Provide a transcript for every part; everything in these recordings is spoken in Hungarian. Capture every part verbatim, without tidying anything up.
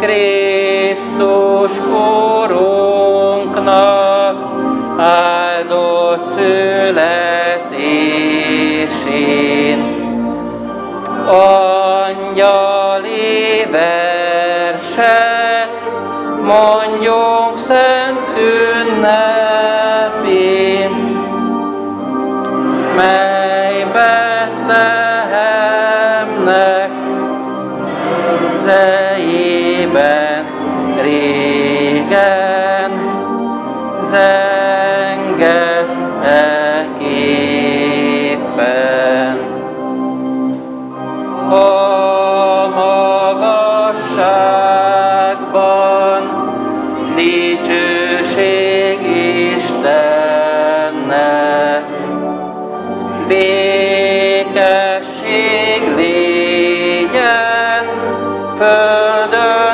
Krisztus Urunknak áldott születésén. Angyali verset mondjunk szent ünnepén, mely Betlehemnek zejében régen zengett eképpen. A magasságban dicsőség Istennek, békesség légyen földön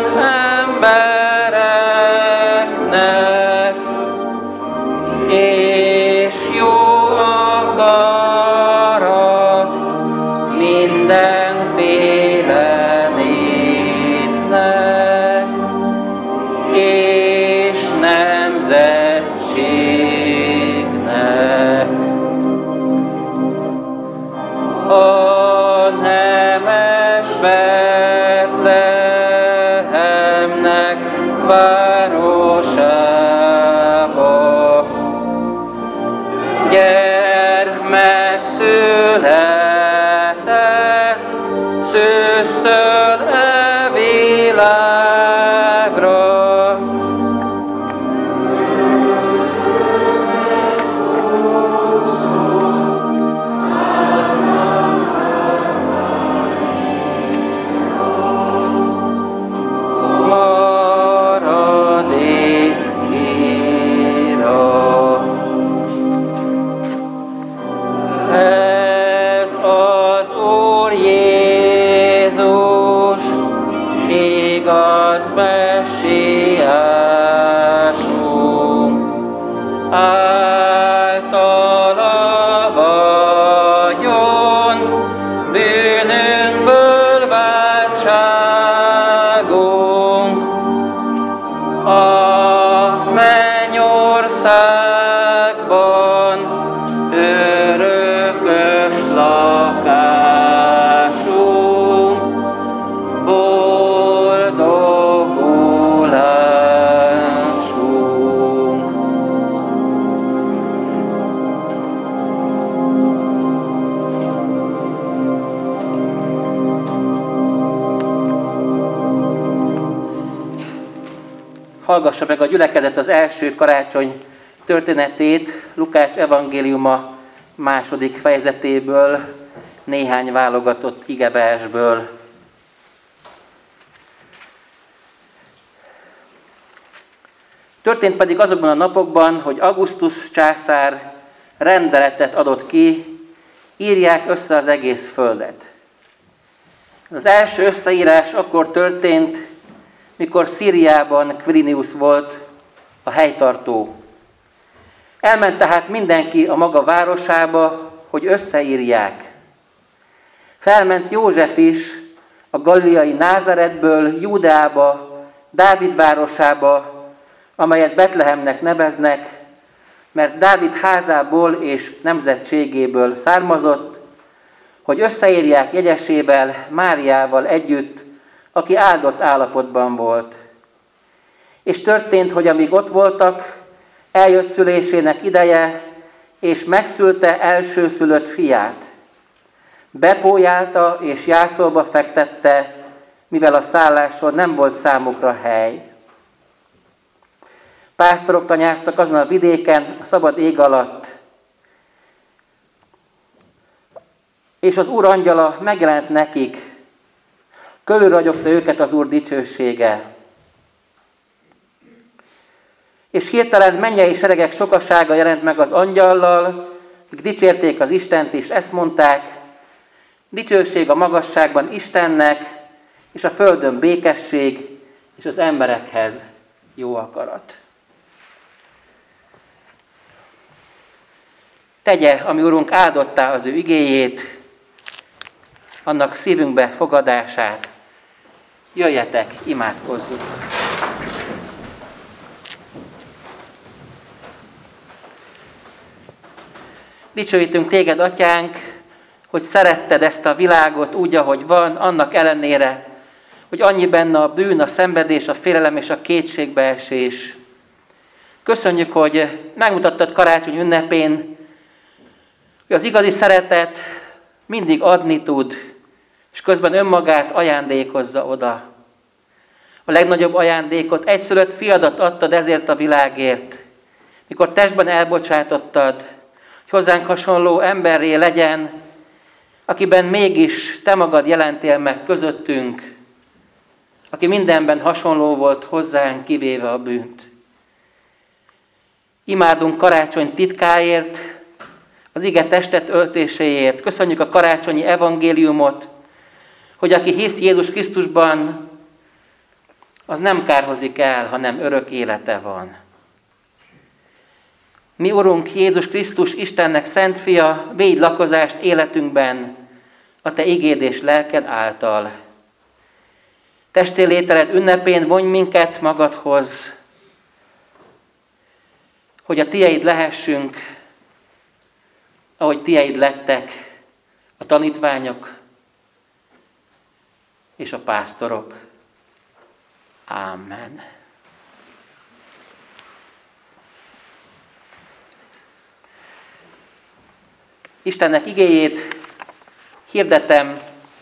embereknek, és jó akarat mindenféle népnek és nemzetségnek. A nemes Betlehemnek városába gyermek született, szőszöl e világra. Ez az Úr Jézus, igaz Messiásunk, általa vagyon bűnünkből váltságunk, a mennyországban örökös lakásunk, boldogulásunk. Hallgassa meg a gyülekezet az első karácsony történetét Lukács evangéliuma második fejezetéből, néhány válogatott igeversből. Történt pedig azokban a napokban, hogy Augustus császár rendeletet adott ki, írják össze az egész földet. Az első összeírás akkor történt, mikor Szíriában Quirinius volt a helytartó. Elment tehát mindenki a maga városába, hogy összeírják. Felment József is a galileai Názáretből Júdeába, Dávid városába, amelyet Betlehemnek neveznek, mert Dávid házából és nemzetségéből származott, hogy összeírják jegyesével, Máriával együtt, aki áldott állapotban volt. És történt, hogy amíg ott voltak, eljött szülésének ideje, és megszülte elsőszülött fiát. Bepójálta és jászolba fektette, mivel a szálláson nem volt számukra hely. Pásztorok tanyáztak azon a vidéken, a szabad ég alatt, és az Úr angyala megjelent nekik, körülragyogta őket az Úr dicsősége. És hirtelen mennyei seregek sokasága jelent meg az angyallal, akik dicsérték az Istent, és ezt mondták: dicsőség a magasságban Istennek, és a földön békesség, és az emberekhez jó akarat. Tegye, ami Urunk, áldottá az ő igéjét, annak szívünkbe fogadását, Jöjjetek, imádkozzunk! Dicsőítünk téged, Atyánk, hogy szeretted ezt a világot úgy, ahogy van, annak ellenére, hogy annyi benne a bűn, a szenvedés, a félelem és a kétségbeesés. Köszönjük, hogy megmutattad karácsony ünnepén, hogy az igazi szeretet mindig adni tud, és közben önmagát ajándékozza oda. A legnagyobb ajándékot, egyszülött fiadat adtad ezért a világért, mikor testben elbocsátottad, hogy hozzánk hasonló emberré legyen, akiben mégis te magad jelentél meg közöttünk, aki mindenben hasonló volt hozzánk, kivéve a bűnt. Imádunk karácsony titkáért, az ige testet öltéséért. Köszönjük a karácsonyi evangéliumot, hogy aki hisz Jézus Krisztusban, az nem kárhozik el, hanem örök élete van. Mi, Urunk, Jézus Krisztus, Istennek szent fia, védj lakozást életünkben a te igéd és lelked által. Testélételed ünnepén vonj minket magadhoz, hogy a tieid lehessünk, ahogy tieid lettek a tanítványok és a pásztorok. Ámen. Istennek igéjét hirdetem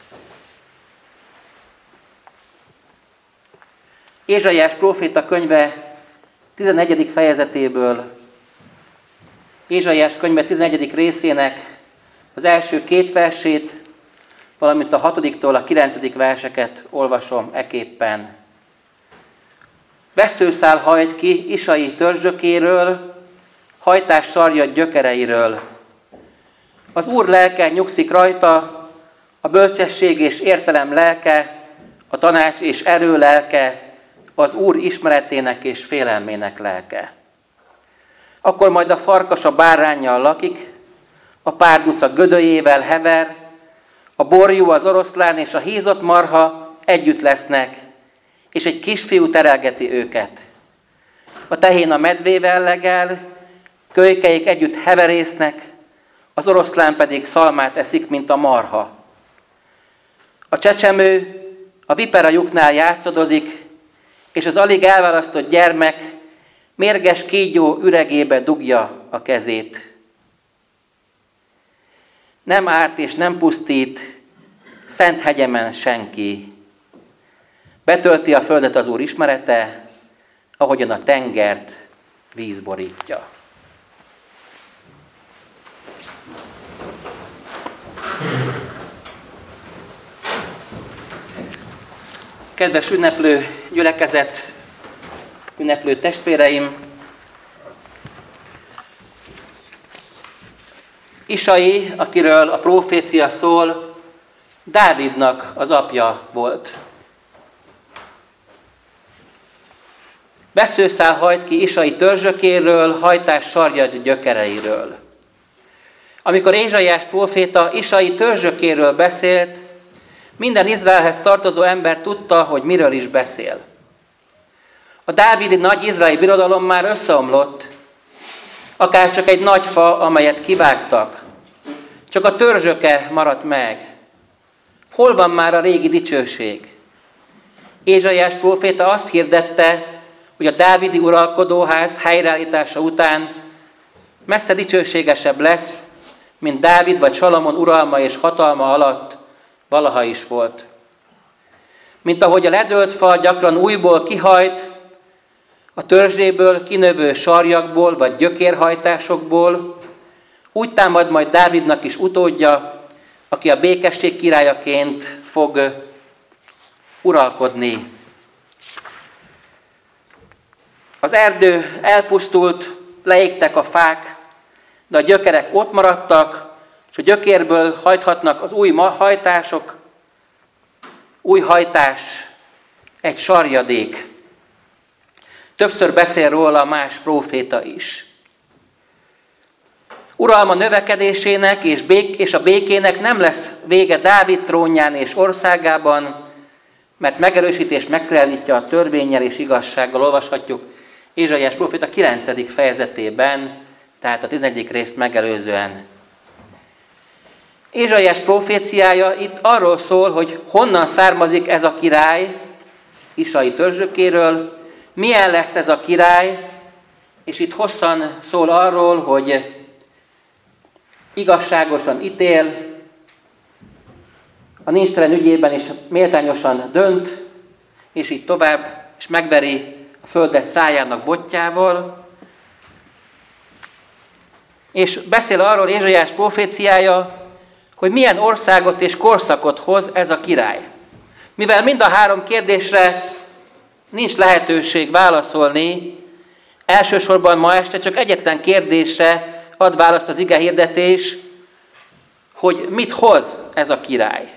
Ézsaiás próféta könyve tizennegyedik fejezetéből, Ézsaiás könyve tizennegyedik részének az első két versét, valamint a hatodiktól a kilencedik verseket olvasom eképpen. Vesszőszál hajt ki Isai törzsökéről, hajtás sarja gyökereiről. Az Úr lelke nyugszik rajta, a bölcsesség és értelem lelke, a tanács és erő lelke, az Úr ismeretének és félelmének lelke. Akkor majd a farkas a báránnyal lakik, a párduc a gödöjével hever, a borjú, az oroszlán és a hízott marha együtt lesznek, és egy kisfiú terelgeti őket. A tehén a medvével legel, kölykeik együtt heverésznek, az oroszlán pedig szalmát eszik, mint a marha. A csecsemő a vipera lyuknál játszadozik, és az alig elválasztott gyermek mérges kígyó üregébe dugja a kezét. Nem árt és nem pusztít, szent hegyemen senki. Betölti a földet az Úr ismerete, ahogyan a tengert víz borítja. Kedves ünneplő gyülekezet, ünneplő testvéreim! Isai, akiről a prófécia szól, Dávidnak az apja volt. Vesszőszál hajt ki Isai törzsökéről, hajtás sarja gyökereiről. Amikor Ézsaiás próféta Isai törzsökéről beszélt, minden Izraelhez tartozó ember tudta, hogy miről is beszél. A dávidi nagy izraeli birodalom már összeomlott, akár csak egy nagy fa, amelyet kivágtak. Csak a törzsöke maradt meg. Hol van már a régi dicsőség? Ézsaiás próféta azt hirdette, hogy a dávidi uralkodóház helyreállítása után messze dicsőségesebb lesz, mint Dávid vagy Salamon uralma és hatalma alatt valaha is volt. Mint ahogy a ledölt fa gyakran újból kihajt, a törzséből kinövő sarjakból vagy gyökérhajtásokból, úgy támad majd Dávidnak is utódja, aki a békesség királyaként fog uralkodni. Az erdő elpusztult, leégtek a fák, de a gyökerek ott maradtak, és a gyökérből hajthatnak az új hajtások, új hajtás, egy sarjadék. Többször beszél róla más próféta is. Uralma növekedésének és, bék- és a békének nem lesz vége Dávid trónján és országában, mert megerősíti és megszerelítja a törvénnyel és igazsággal, olvashatjuk Ézsaiás próféta kilencedik fejezetében, tehát a tizenegyedik részt megelőzően. Ézsaiás proféciája itt arról szól, hogy honnan származik ez a király, Isai törzsökéről, milyen lesz ez a király, és itt hosszan szól arról, hogy igazságosan ítél, a nincstelen ügyében is méltányosan dönt, és így tovább, és megveri a földet szájának botjával. És beszél arról Ézsaiás proféciája, hogy milyen országot és korszakot hoz ez a király. Mivel mind a három kérdésre nincs lehetőség válaszolni, elsősorban ma este csak egyetlen kérdésre ad választ az ige hirdetés, hogy mit hoz ez a király.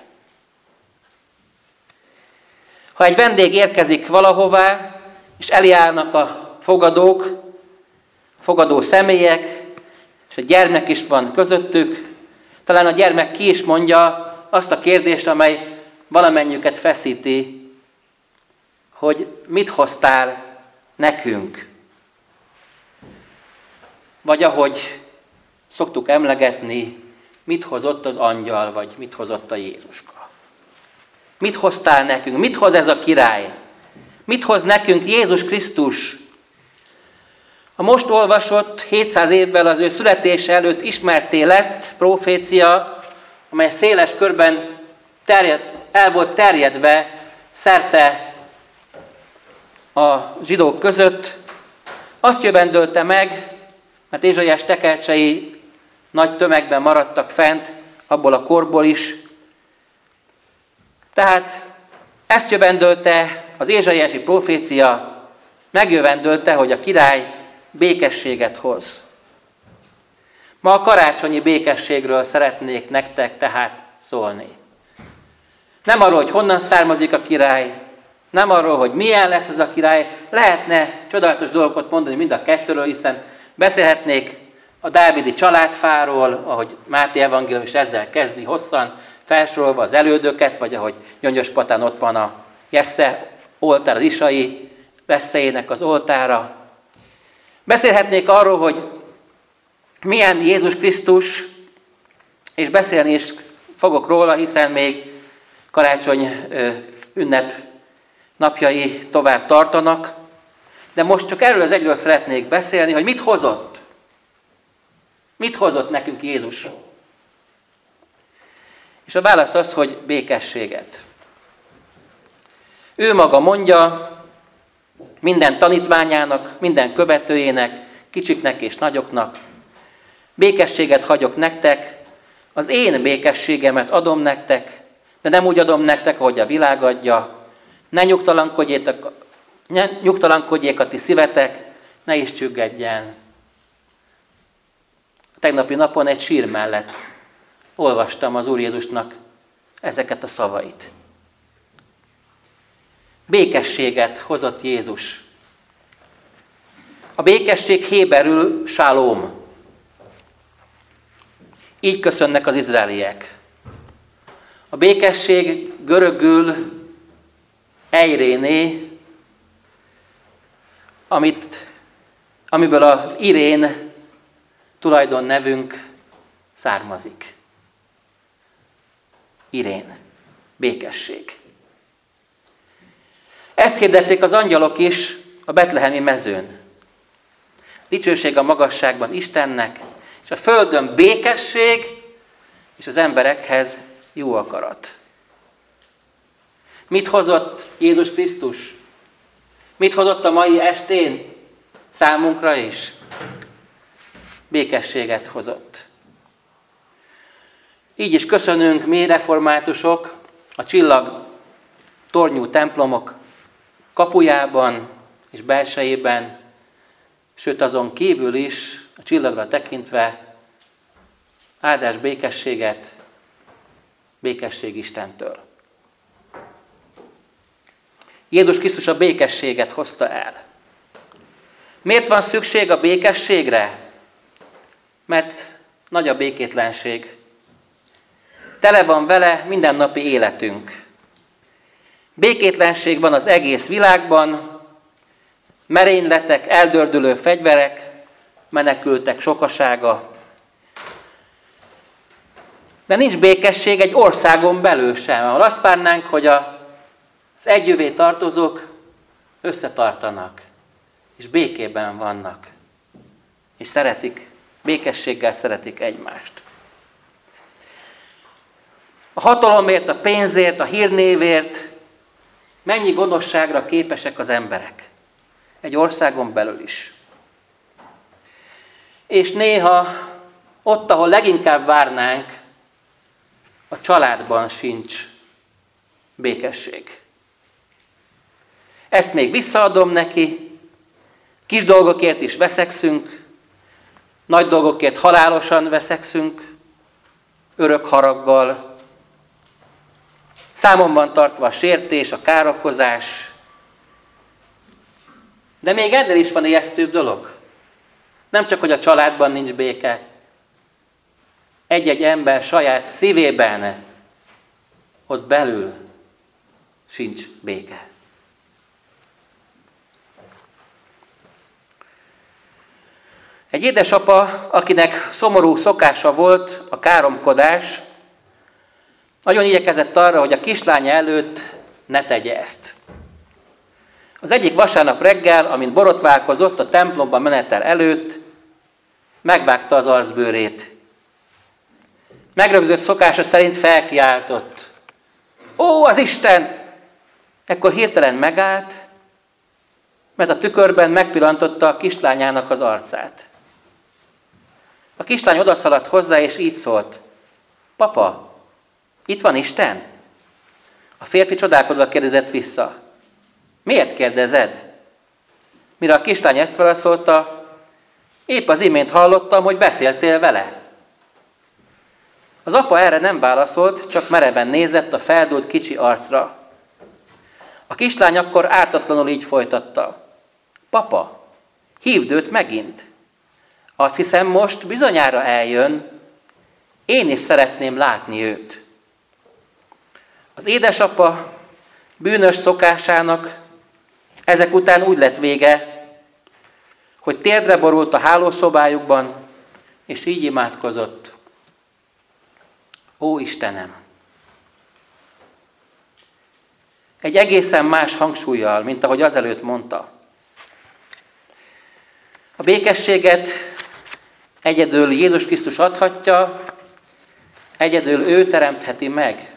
Ha egy vendég érkezik valahová, és eljárnak a fogadók, fogadó személyek, és a gyermek is van közöttük, talán a gyermek ki is mondja azt a kérdést, amely valamennyiüket feszíti, hogy mit hoztál nekünk. Vagy ahogy szoktuk emlegetni, mit hozott az angyal, vagy mit hozott a Jézuska. Mit hoztál nekünk? Mit hoz ez a király? Mit hoz nekünk Jézus Krisztus? A most olvasott hétszáz évvel az ő születése előtt ismerté lett profécia, amely széles körben terjed, el volt terjedve szerte a zsidók között, azt jövendölte meg, mert Ézsaiás tekercsei nagy tömegben maradtak fent, abból a korból is. Tehát ezt jövendölte az ézsaiási profécia, megjövendölte, hogy a király békességet hoz. Ma a karácsonyi békességről szeretnék nektek tehát szólni. Nem arról, hogy honnan származik a király, nem arról, hogy milyen lesz ez a király. Lehetne csodálatos dolgokat mondani mind a kettőről, hiszen beszélhetnék a dávidi családfáról, ahogy Máté evangélium is ezzel kezdi hosszan, felsorolva az elődöket, vagy ahogy Gyöngyöspatán ott van a Jessze oltár, az Isai veszélyének az oltára. Beszélhetnék arról, hogy milyen Jézus Krisztus, és beszélni is fogok róla, hiszen még karácsony ünnep napjai tovább tartanak, de most csak erről az egyről szeretnék beszélni, hogy mit hozott. Mit hozott nekünk Jézus? És a válasz az, hogy békességet. Ő maga mondja minden tanítványának, minden követőjének, kicsiknek és nagyoknak, békességet hagyok nektek, az én békességemet adom nektek, de nem úgy adom nektek, ahogy a világ adja. Ne nyugtalankodjék, ne nyugtalankodjék a ti szívetek, ne is csüggedjen. A tegnapi napon egy sír mellett olvastam az Úr Jézusnak ezeket a szavait. Békességet hozott Jézus. A békesség héberül shalom. Így köszönnek az izraeliek. A békesség görögül eiréné, amit, amiből az Irén tulajdon nevünk származik. Irén. Békesség. Ezt hirdették az angyalok is a betlehemi mezőn. Dicsőség a magasságban Istennek, és a földön békesség, és az emberekhez jó akarat. Mit hozott Jézus Krisztus? Mit hozott a mai estén számunkra is? Békességet hozott. Így is köszönünk mi reformátusok a csillag tornyú templomok kapujában és belsejében, sőt azon kívül is a csillagra tekintve áldás békességet, békesség Istentől. Jézus Krisztus a békességet hozta el. Miért van szükség a békességre? Mert nagy a békétlenség. Tele van vele mindennapi életünk. Békétlenség van az egész világban, merényletek, eldördülő fegyverek, menekültek sokasága. De nincs békesség egy országon belül sem, ahol azt várnánk, hogy a, az együvé tartozók összetartanak, és békében vannak, és szeretik, békességgel szeretik egymást. A hatalomért, a pénzért, a hírnévért mennyi gonoszságra képesek az emberek. Egy országon belül is. És néha ott, ahol leginkább várnánk, a családban sincs békesség. Ezt még visszaadom neki, kis dolgokért is veszekszünk, nagy dolgokért halálosan veszekszünk, örök haraggal. Számon van tartva a sértés, a károkozás. De még ennél is van ijesztőbb dolog. Nem csak, hogy a családban nincs béke. Egy-egy ember saját szívében, ott belül sincs béke. Egy édesapa, akinek szomorú szokása volt a káromkodás, nagyon igyekezett arra, hogy a kislánya előtt ne tegye ezt. Az egyik vasárnap reggel, amint borotválkozott a templomba menetel előtt, megvágta az arcbőrét. Megrögzött szokása szerint felkiáltott. Ó, az Isten! Ekkor hirtelen megállt, mert a tükörben megpillantotta a kislányának az arcát. A kislány odaszaladt hozzá, és így szólt. Papa, itt van Isten? A férfi csodálkozva kérdezett vissza. Miért kérdezed? Mire a kislány ezt válaszolta, épp az imént hallottam, hogy beszéltél vele. Az apa erre nem válaszolt, csak mereven nézett a feldúlt kicsi arcra. A kislány akkor ártatlanul így folytatta. Papa, hívd őt megint. Azt hiszem, most bizonyára eljön, én is szeretném látni őt. Az édesapa bűnös szokásának ezek után úgy lett vége, hogy térdre borult a hálószobájukban, és így imádkozott. Ó Istenem! Egy egészen más hangsúllyal, mint ahogy azelőtt mondta. A békességet egyedül Jézus Krisztus adhatja, egyedül ő teremtheti meg.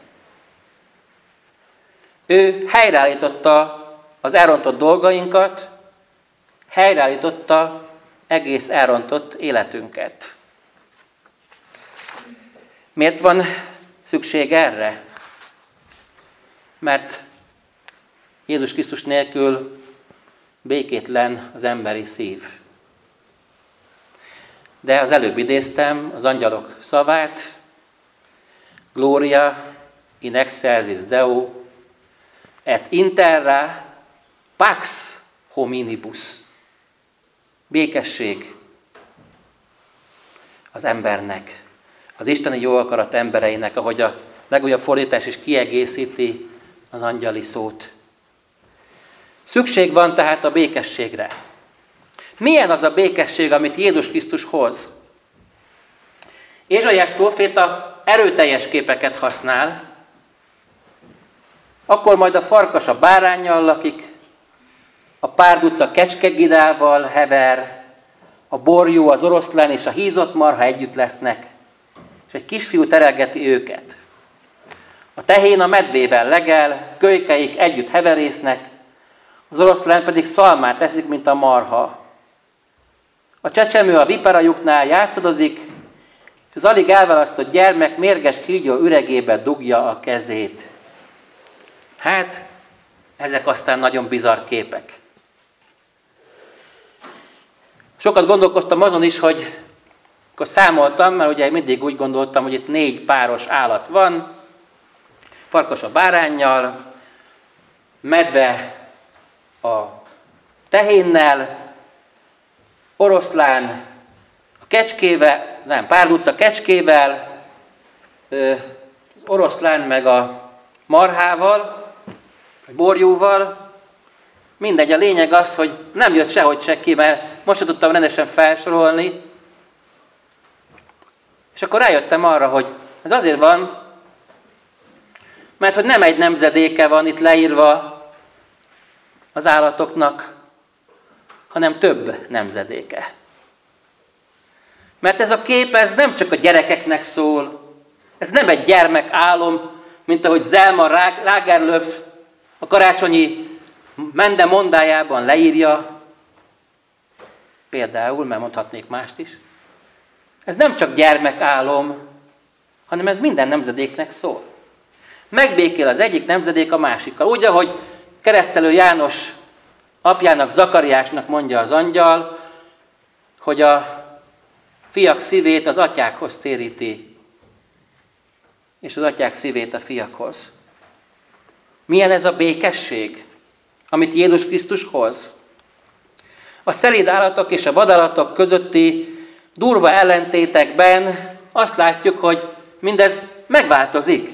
Ő helyreállította az elrontott dolgainkat, helyreállította egész elrontott életünket. Miért van szükség erre? Mert Jézus Krisztus nélkül békétlen az emberi szív. De az előbb idéztem az angyalok szavát, Gloria in excelsis Deo, et in terra pax hominibus. Békesség az embernek, az isteni jó akarat embereinek, ahogy a legújabb fordítás is kiegészíti az angyali szót. Szükség van tehát a békességre. Milyen az a békesség, amit Jézus Krisztus hoz? Ézsaiás próféta erőteljes képeket használ, akkor majd a farkas a báránnyal lakik, a párduca kecskegidával hever, a borjú, az oroszlán és a hízott marha együtt lesznek, és egy kisfiú terelgeti őket. A tehén a medvével legel, kölykeik együtt heverésznek, az oroszlán pedig szalmát eszik, mint a marha. A csecsemő a viparajuknál játszadozik, és az alig elválasztott gyermek mérges kígyó üregébe dugja a kezét. Hát, ezek aztán nagyon bizarr képek. Sokat gondolkoztam azon is, hogy akkor számoltam, mert ugye mindig úgy gondoltam, hogy itt négy páros állat van, farkas a báránnyal, medve a tehénnel, oroszlán a kecskével, nem, párduca kecskével, az oroszlán meg a marhával, vagy borjúval. Mindegy, a lényeg az, hogy nem jött sehogy se ki, mert most sem tudtam rendesen felsorolni. És akkor rájöttem arra, hogy ez azért van, mert hogy nem egy nemzedéke van itt leírva az állatoknak, hanem több nemzedéke. Mert ez a kép, ez nem csak a gyerekeknek szól, ez nem egy gyermek álom, mint ahogy Zelma Lagerlöf a karácsonyi Mende mondájában leírja, például, mert mondhatnék mást is. Ez nem csak gyermekálom, hanem ez minden nemzedéknek szól. Megbékél az egyik nemzedék a másikkal. Úgy, ahogy Keresztelő János apjának, Zakariásnak mondja az angyal, hogy a fiak szívét az atyákhoz téríti, és az atyák szívét a fiakhoz. Milyen ez a békesség, amit Jézus Krisztus hoz? A szelíd állatok és a vadállatok közötti durva ellentétekben azt látjuk, hogy mindez megváltozik.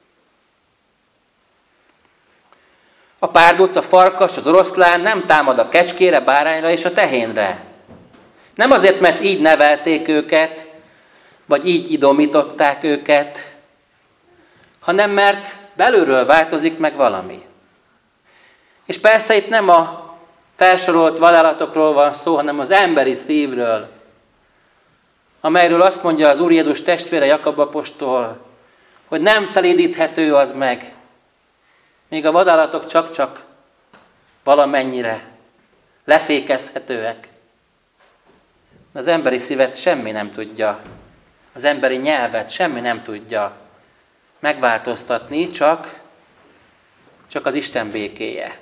A párduc, a farkas, az oroszlán nem támad a kecskére, bárányra és a tehénre. Nem azért, mert így nevelték őket, vagy így idomították őket, hanem mert belülről változik meg valami. És persze itt nem a felsorolt vadállatokról van szó, hanem az emberi szívről, amelyről azt mondja az Úr Jézus testvére Jakab apostol, hogy nem szelídíthető az meg, még a vadállatok csak-csak valamennyire lefékezhetőek. Az emberi szívet semmi nem tudja, az emberi nyelvet semmi nem tudja megváltoztatni, csak, csak az Isten békéje.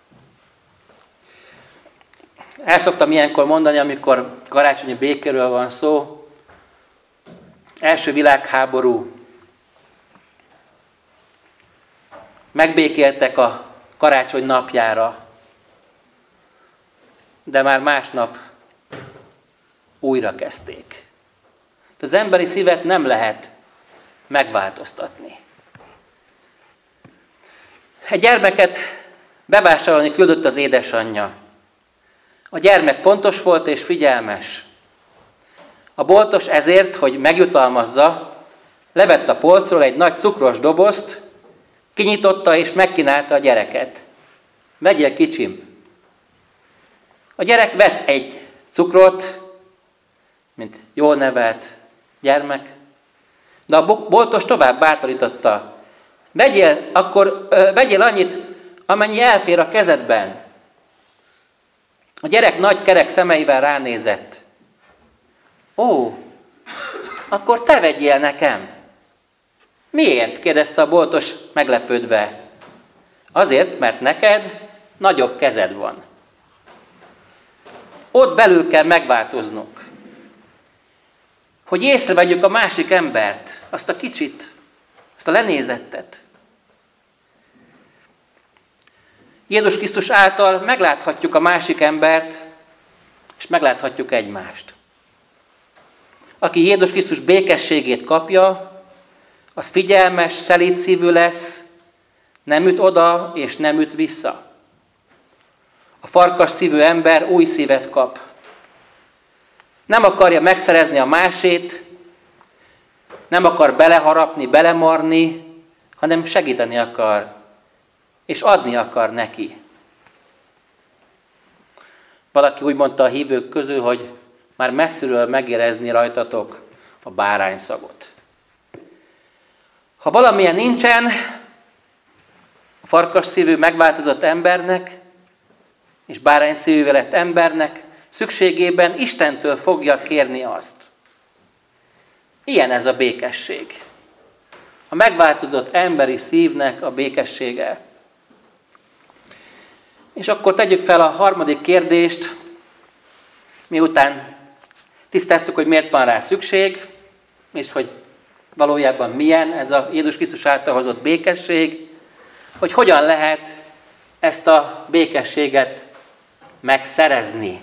El szoktam ilyenkor mondani, amikor karácsonyi békéről van szó, első világháború, megbékéltek a karácsony napjára, de már másnap újra kezdték. Az emberi szívet nem lehet megváltoztatni. Egy gyermeket bevásárolni küldött az édesanyja. A gyermek pontos volt és figyelmes. A boltos ezért, hogy megjutalmazza, levett a polcról egy nagy cukros dobozt, kinyitotta és megkínálta a gyereket. Vegyél, kicsim! A gyerek vett egy cukrot, mint jól nevelt gyermek, de a boltos tovább bátorította. Vegyél, akkor ö, vegyél annyit, amennyi elfér a kezedben. A gyerek nagy kerek szemeivel ránézett. Ó, akkor te vegyél nekem. Miért? Kérdezte a boltos meglepődve. Azért, mert neked nagyobb kezed van. Ott belül kell megváltoznunk. Hogy észrevegyük a másik embert, azt a kicsit, azt a lenézettet. Jézus Krisztus által megláthatjuk a másik embert, és megláthatjuk egymást. Aki Jézus Krisztus békességét kapja, az figyelmes, szelíd szívű lesz, nem üt oda, és nem üt vissza. A farkas szívű ember új szívet kap. Nem akarja megszerezni a másét, nem akar beleharapni, belemarni, hanem segíteni akar, és adni akar neki. Valaki úgy mondta a hívők közül, hogy már messziről megérezni rajtatok a bárányszagot. Ha valamilyen nincsen, a farkas szívű megváltozott embernek, és bárány szívű lett embernek, szükségében Istentől fogja kérni azt. Ilyen ez a békesség. A megváltozott emberi szívnek a békessége. És akkor tegyük fel a harmadik kérdést, miután tisztáztuk, hogy miért van rá szükség, és hogy valójában milyen ez a Jézus Krisztus által hozott békesség, hogy hogyan lehet ezt a békességet megszerezni.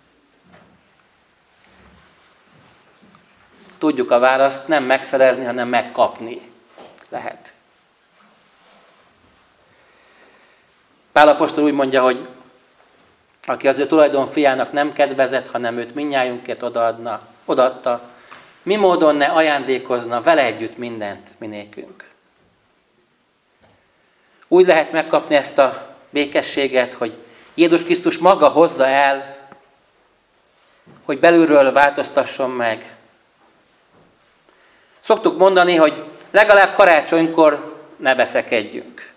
Tudjuk a választ, nem megszerezni, hanem megkapni lehet. Pál apostol úgy mondja, hogy aki az ő tulajdon fiának nem kedvezett, hanem őt mindnyájunkért odaadna, odaadta, mi módon ne ajándékozna vele együtt mindent minékünk. Úgy lehet megkapni ezt a békességet, hogy Jézus Krisztus maga hozza el, hogy belülről változtasson meg. Szoktuk mondani, hogy legalább karácsonykor ne veszekedjünk.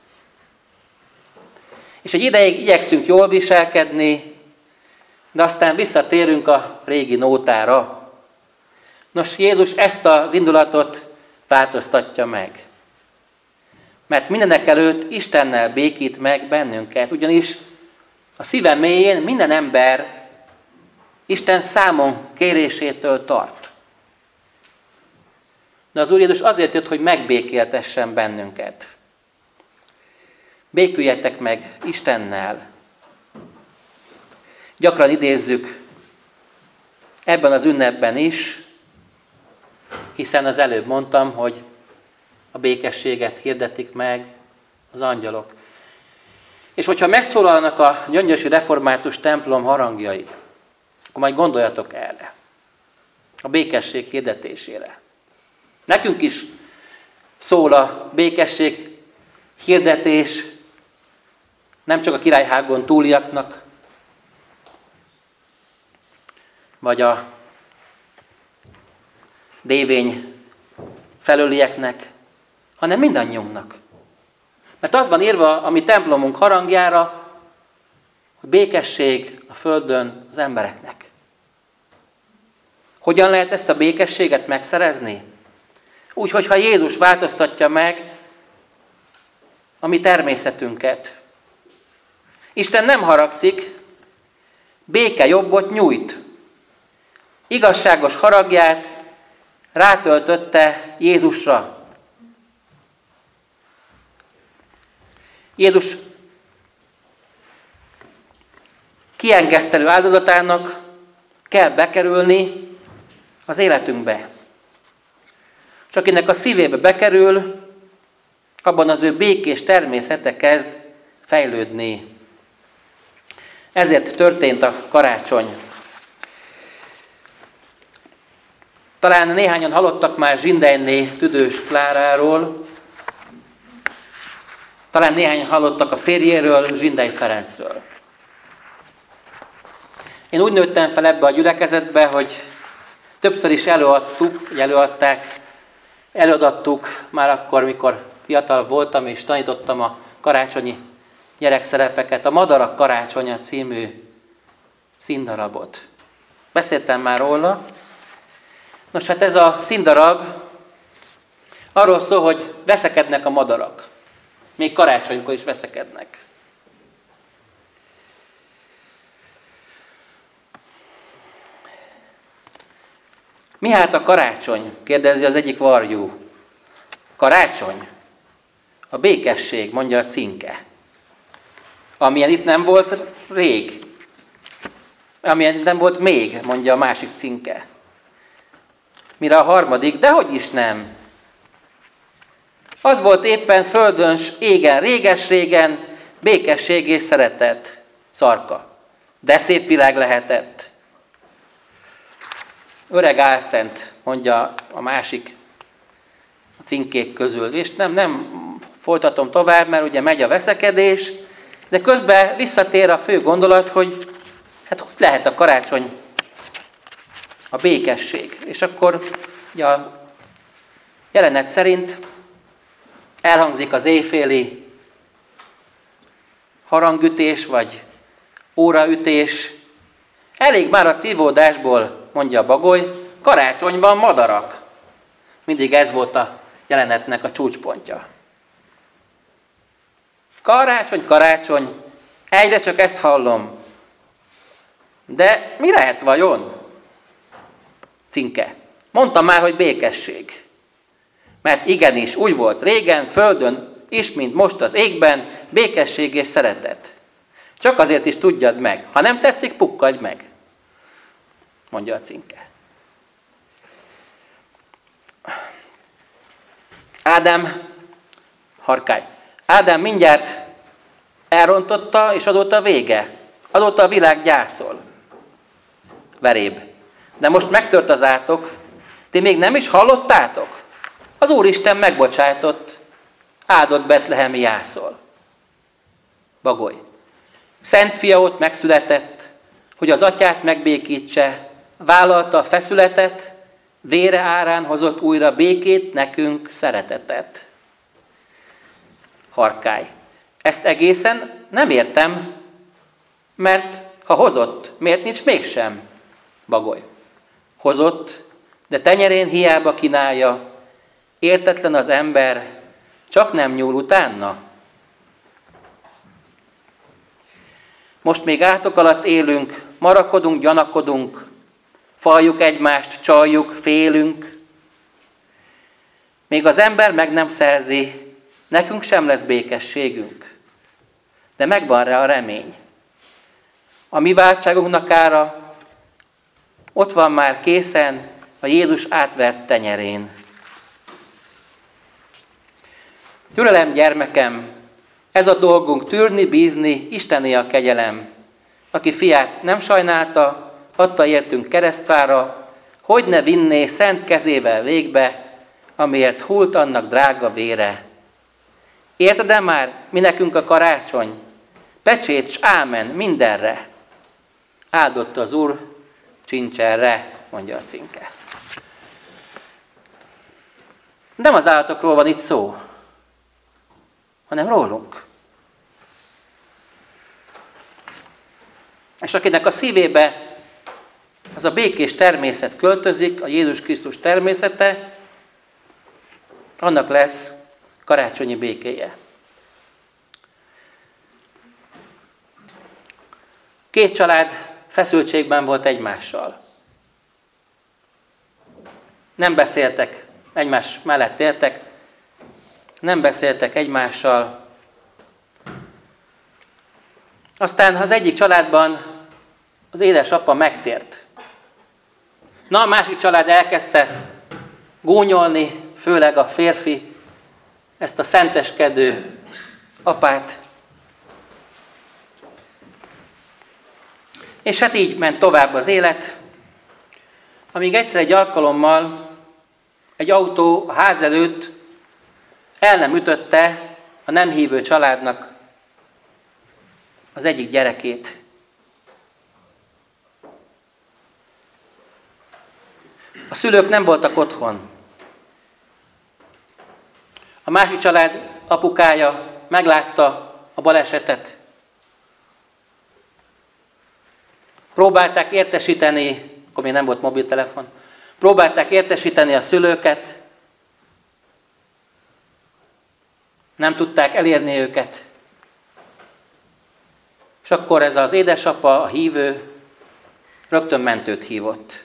És egy ideig igyekszünk jól viselkedni, de aztán visszatérünk a régi nótára. Nos, Jézus ezt az indulatot változtatja meg. Mert mindenek előtt Istennel békít meg bennünket, ugyanis a szíve mélyén minden ember Isten számon kérésétől tart. De az Úr Jézus azért jött, hogy megbékéltessen bennünket. Béküljetek meg Istennel. Gyakran idézzük ebben az ünnepben is, hiszen az előbb mondtam, hogy a békességet hirdetik meg az angyalok. És hogyha megszólalnak a gyöngyösi református templom harangjai, akkor majd gondoljatok erre, a békesség hirdetésére. Nekünk is szól a békesség hirdetés, nem csak a királyhágon túliaknak, vagy a dévény felőlieknek, hanem mindannyiunknak. Mert az van írva a mi templomunk harangjára, hogy békesség a földön az embereknek. Hogyan lehet ezt a békességet megszerezni? Úgy, hogyha Jézus változtatja meg a mi természetünket. Isten nem haragszik, béke jobbot nyújt. Igazságos haragját rátöltötte Jézusra. Jézus kiengesztelő áldozatának kell bekerülni az életünkbe. Csak akinek a szívébe bekerül, abban az ő békés természete kezd fejlődni. Ezért történt a karácsony. Talán néhányan hallottak már Zsindelyné Tüdős Kláráról, talán néhányan hallottak a férjéről, Zsindely Ferencről. Én úgy nőttem fel ebbe a gyülekezetbe, hogy többször is előadtuk, vagy előadták, előadattuk már akkor, mikor fiatal voltam, és tanítottam a karácsonyi gyerekszerepeket, a Madarak karácsonya című színdarabot. Beszéltem már róla. Nos, hát ez a színdarab arról szól, hogy veszekednek a madarak. Még karácsonykor is veszekednek. Mi hát a karácsony? Kérdezi az egyik varjú. Karácsony? A békesség, mondja a címke. Amilyen itt nem volt rég. Amilyen itt nem volt még, mondja a másik címke. Mire a harmadik, dehogy is nem. Az volt éppen földön, égen, réges-régen, békesség és szeretet, szarka. De szép világ lehetett. Öreg álszent, mondja a másik a címkék közül. És nem, nem folytatom tovább, mert ugye megy a veszekedés, de közben visszatér a fő gondolat, hogy hát hogy lehet a karácsony a békesség. És akkor ugye a jelenet szerint elhangzik az éjféli harangütés, vagy óraütés. Elég már a cívódásból, mondja a bagoly, karácsonyban madarak. Mindig ez volt a jelenetnek a csúcspontja. Karácsony, karácsony, egyre csak ezt hallom. De mi lehet vajon? Címke. Mondtam már, hogy békesség. Mert igenis, úgy volt régen, földön is, mint most az égben, békesség és szeretet. Csak azért is tudjad meg. Ha nem tetszik, pukkadj meg. Mondja a címke. Ádám, harkály. Ádám mindjárt Elrontotta, és azóta vége. Azóta a világ gyászol. Veréb. De most megtört az átok. Ti még nem is hallottátok? Az Úristen megbocsájtott. Áldott betlehemi jászol. Bagoly. Szent fia ott megszületett, hogy az atyát megbékítse, vállalta a feszületet, vére árán hozott újra békét, nekünk szeretetet. Harkály. Ezt egészen nem értem, mert ha hozott, miért nincs mégsem? Bagoly. Hozott, de tenyerén hiába kínálja, értetlen az ember, csak nem nyúl utána. Most még átok alatt élünk, marakodunk, gyanakodunk, faljuk egymást, csaljuk, félünk. Még az ember meg nem szerzi, nekünk sem lesz békességünk. De megvan rá a remény. A mi váltságunknak ára ott van már készen a Jézus átvert tenyerén. Türelem, gyermekem, ez a dolgunk tűrni, bízni, Istené a kegyelem. Aki fiát nem sajnálta, adta értünk keresztfára, hogy ne vinné szent kezével végbe, amiért hult annak drága vére. Érted-e már, mi nekünk a karácsony? Pecsét s ámen mindenre. Áldott az Úr csincserre, mondja a címke. Nem az állatokról van itt szó, hanem rólunk. És akinek a szívébe az a békés természet költözik, a Jézus Krisztus természete, annak lesz karácsonyi békéje. Két család feszültségben volt egymással. Nem beszéltek, egymás mellett éltek, nem beszéltek egymással. Aztán az egyik családban az édesapa megtért. Na, a másik család elkezdte gúnyolni, főleg a férfi, ezt a szenteskedő apát. És hát így ment tovább az élet, amíg egyszer egy alkalommal egy autó a ház előtt el nem ütötte a nem hívő családnak az egyik gyerekét. A szülők nem voltak otthon. A másik család apukája meglátta a balesetet. Próbálták értesíteni, akkor még nem volt mobiltelefon, próbálták értesíteni a szülőket, nem tudták elérni őket. És akkor ez az édesapa, a hívő, rögtön mentőt hívott.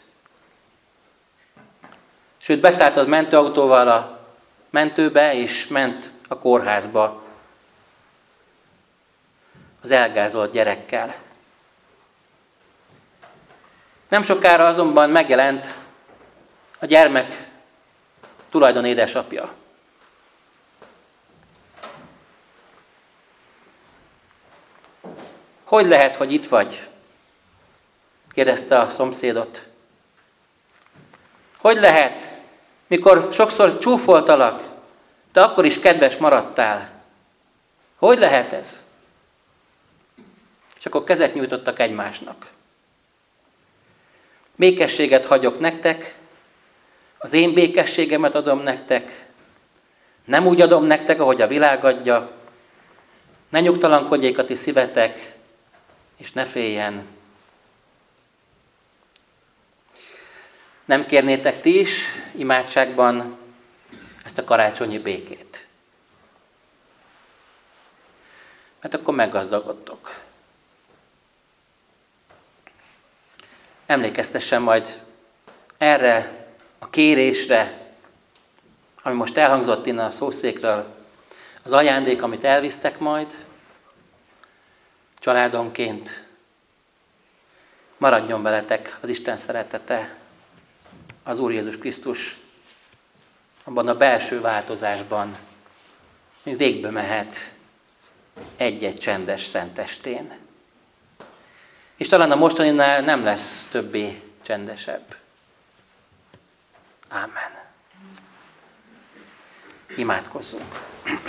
Sőt, beszállt az mentőautóval a mentőbe, és ment a kórházba az elgázolt gyerekkel. Nem sokára azonban megjelent a gyermek tulajdon édesapja. Hogy lehet, hogy itt vagy? Kérdezte a szomszédot. Hogy lehet, mikor sokszor csúfoltalak, de akkor is kedves maradtál? Hogy lehet ez? És akkor kezet nyújtottak egymásnak. Békességet hagyok nektek, az én békességemet adom nektek, nem úgy adom nektek, ahogy a világ adja, ne nyugtalankodjék a ti szívetek, és ne féljen. Nem kérnétek ti is imádságban ezt a karácsonyi békét? Mert akkor meggazdagodtok. Emlékeztessen majd erre a kérésre, ami most elhangzott innen a szószékről, az ajándék, amit elvisztek majd, családonként. Maradjon veletek az Isten szeretete, az Úr Jézus Krisztus abban a belső változásban, mint végbe mehet egy-egy csendes szentestén. És talán a mostaninál nem lesz többé csendesebb. Ámen. Imádkozzunk.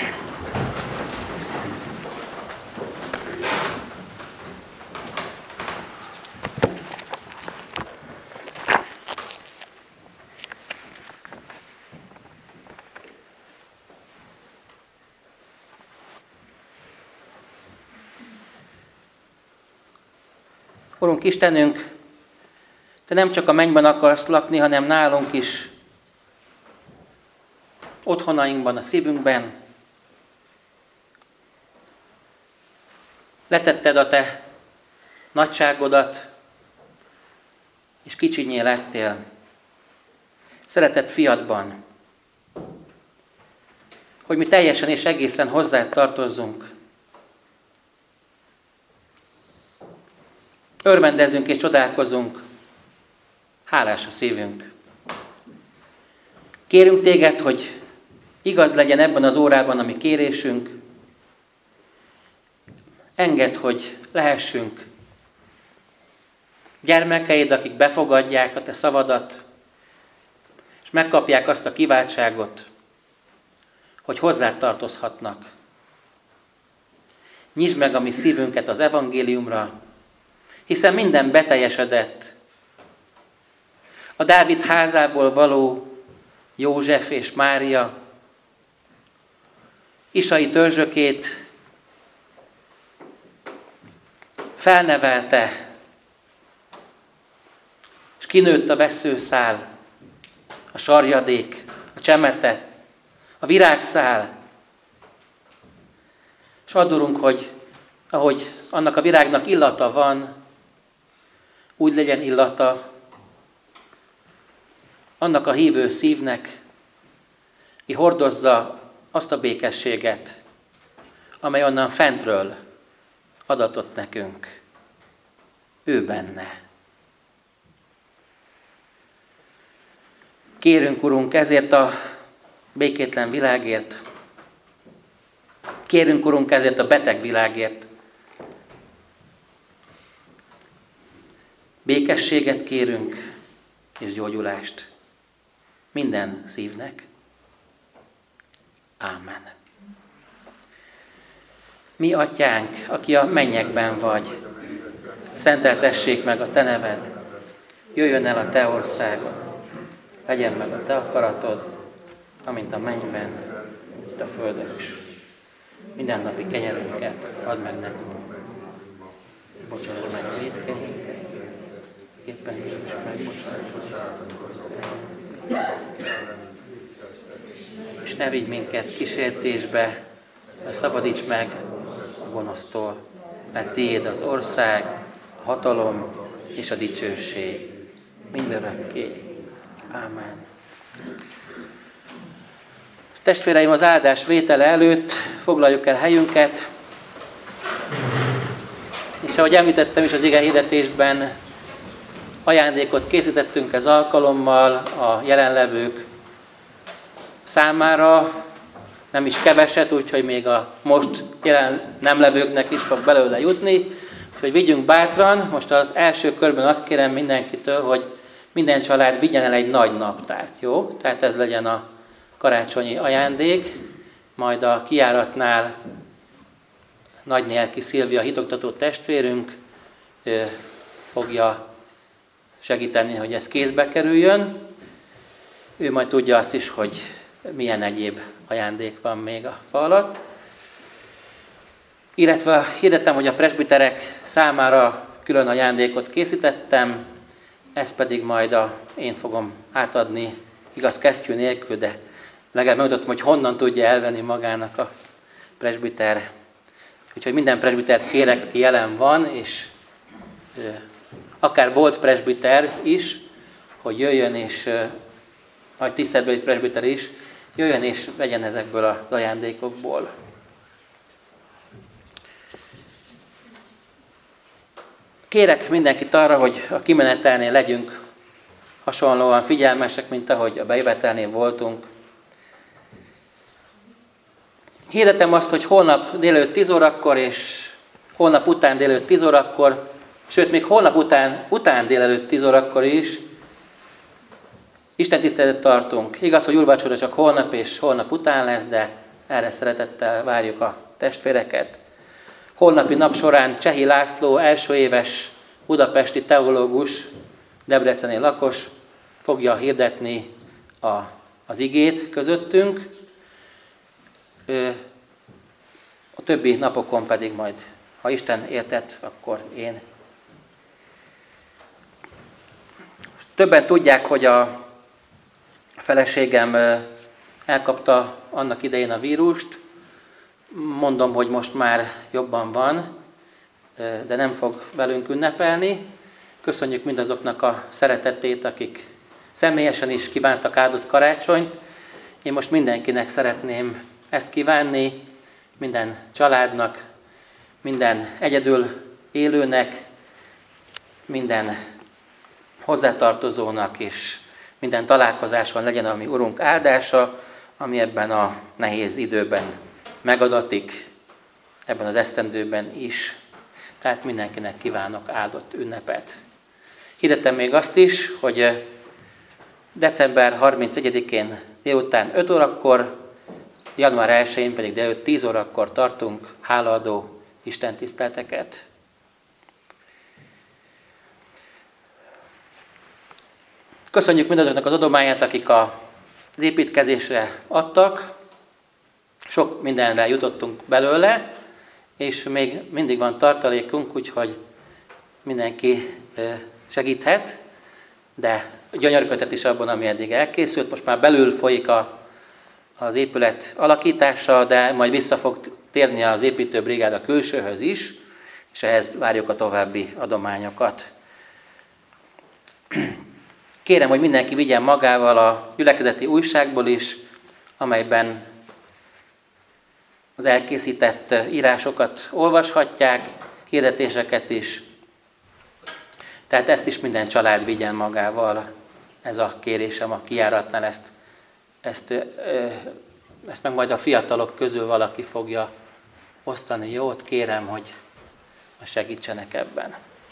Urunk Istenünk, Te nem csak a mennyben akarsz lakni, hanem nálunk is, otthonainkban, a szívünkben. Letetted a Te nagyságodat, és kicsinyé lettél szeretett fiadban, hogy mi teljesen és egészen hozzád tartozzunk. Örvendezünk és csodálkozunk, hálás a szívünk. Kérünk Téged, hogy igaz legyen ebben az órában a mi kérésünk. Engedd, hogy lehessünk gyermekeid, akik befogadják a Te szavadat, és megkapják azt a kiváltságot, hogy hozzád tartozhatnak. Nyisd meg a mi szívünket az evangéliumra, hiszen minden beteljesedett. A Dávid házából való József és Mária, Isai törzsökét felnevelte, és kinőtt a vesszőszál, a sarjadék, a csemete, a virágszál. És adorunk, hogy ahogy annak a virágnak illata van, úgy legyen illata annak a hívő szívnek, ki hordozza azt a békességet, amely onnan fentről adatott nekünk. Ő benne. Kérünk, Urunk, ezért a békétlen világért. Kérünk, Urunk, ezért a beteg világért. Békességet kérünk, és gyógyulást minden szívnek. Ámen. Mi Atyánk, aki a mennyekben vagy, szenteltessék meg a Te neved, jöjjön el a Te országod, legyen meg a Te akaratod, amint a mennyben, itt a földön is. Mindennapi kenyerünket add meg nekünk, bocsáss meg a vétkeinket, éppen is is megbocsássuk. És ne vigy minket kísértésbe, de szabadíts meg a gonosztól, mert Tiéd az ország, a hatalom és a dicsőség mindörökké. Ámen. Testvéreim, az áldás vétele előtt foglaljuk el helyünket, és ahogy említettem is az ige hirdetésben, ajándékot készítettünk ez alkalommal a jelenlevők számára, nem is keveset, úgyhogy még a most jelen nem levőknek is fog belőle jutni. Úgyhogy vigyünk bátran, most az első körben azt kérem mindenkitől, hogy minden család vigyen el egy nagy naptárt, jó? Tehát ez legyen a karácsonyi ajándék, majd a kijáratnál Nagynélki Szilvia hitoktató testvérünk ő fogja segíteni, hogy ez kézbe kerüljön. Ő majd tudja azt is, hogy milyen egyéb ajándék van még a fa alatt. Illetve hirdetem, hogy a presbiterek számára külön ajándékot készítettem, ezt pedig majd a, én fogom átadni, igaz kesztyű nélkül, de legalább megmutatom, hogy honnan tudja elvenni magának a presbiter. Úgyhogy minden presbitert kérek, aki jelen van, és akár volt presbiter is, hogy jöjjön, és nagy tiszteletbeli presbiter is, jöjjön és vegyen ezekből az ajándékokból. Kérek mindenkit arra, hogy a kimenetelnél legyünk hasonlóan figyelmesek, mint ahogy a bejövetelnél voltunk. Hirdetem azt, hogy holnap délelőtt tíz órakor, és holnap után délelőtt tíz órakor, sőt, még holnap után, után délelőtt tíz órakor is Isten tiszteletet tartunk. Igaz, hogy úrvacsora csak holnap és holnap után lesz, de erre szeretettel várjuk a testvéreket. Holnapi nap során Csehi László, első éves budapesti teológus, debreceni lakos fogja hirdetni a, az igét közöttünk. A többi napokon pedig majd, ha Isten értett, akkor én. Többen tudják, hogy a feleségem elkapta annak idején a vírust. Mondom, hogy most már jobban van, de nem fog velünk ünnepelni. Köszönjük mindazoknak a szeretetét, akik személyesen is kívántak áldott karácsonyt. Én most mindenkinek szeretném ezt kívánni, minden családnak, minden egyedül élőnek, minden hozzátartozónak és minden találkozáson legyen a mi Urunk áldása, ami ebben a nehéz időben megadatik, ebben az esztendőben is. Tehát mindenkinek kívánok áldott ünnepet. Hirdettem még azt is, hogy december harmincegyedikén délután öt órakor, január elsején pedig délután tíz órakor tartunk hálaadó istentiszteleteket. Köszönjük mindazoknak az adományát, akik az építkezésre adtak. Sok mindenre jutottunk belőle, és még mindig van tartalékunk, úgyhogy mindenki segíthet, de gyönyörködhet is abban, ami eddig elkészült. Most már belül folyik a, az épület alakítása, de majd vissza fog térni az építőbrigád a külsőhöz is, és ehhez várjuk a további adományokat. Kérem, hogy mindenki vigyen magával a gyülekezeti újságból is, amelyben az elkészített írásokat olvashatják, hirdetéseket is. Tehát ezt is minden család vigyen magával. Ez a kérésem a kijáratnál, ezt, ezt, ezt meg majd a fiatalok közül valaki fogja osztani. Jó, kérem, hogy segítsenek ebben.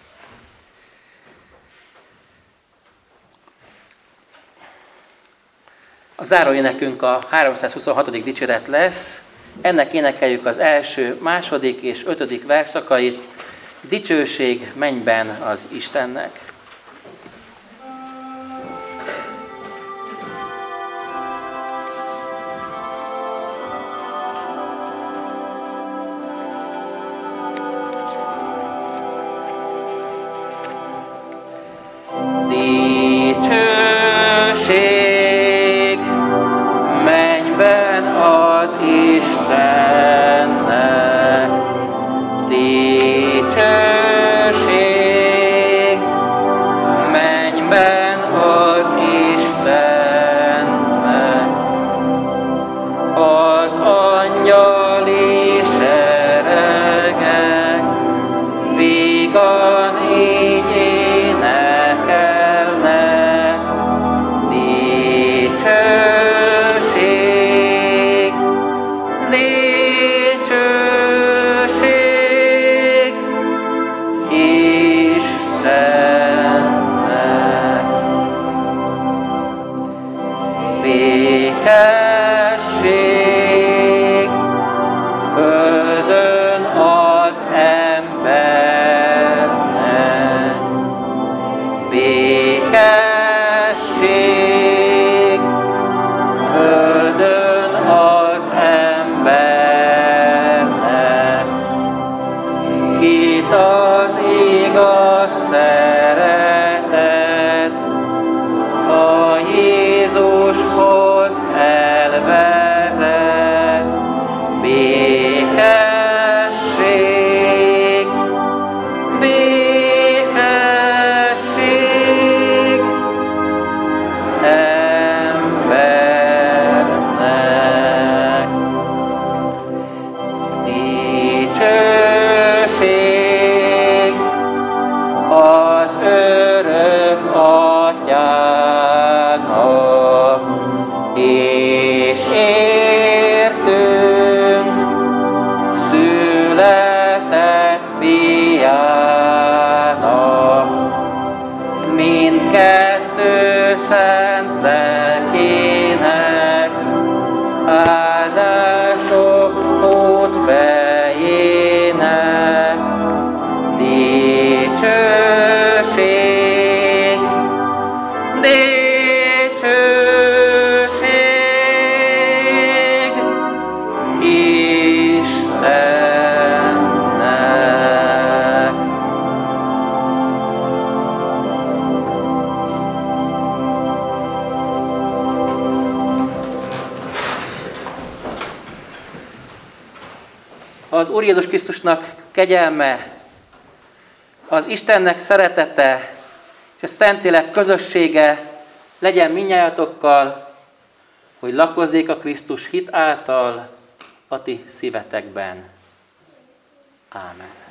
A záróénekünk a háromszázhuszonhatodik dicséret lesz. Ennek énekeljük az első, második és ötödik verszakait. Dicsőség mennyben az Istennek. Az Úr Jézus Krisztusnak kegyelme, az Istennek szeretete és a Szentlélek közössége legyen mindnyájatokkal, hogy lakozzék a Krisztus hit által a ti szívetekben. Ámen.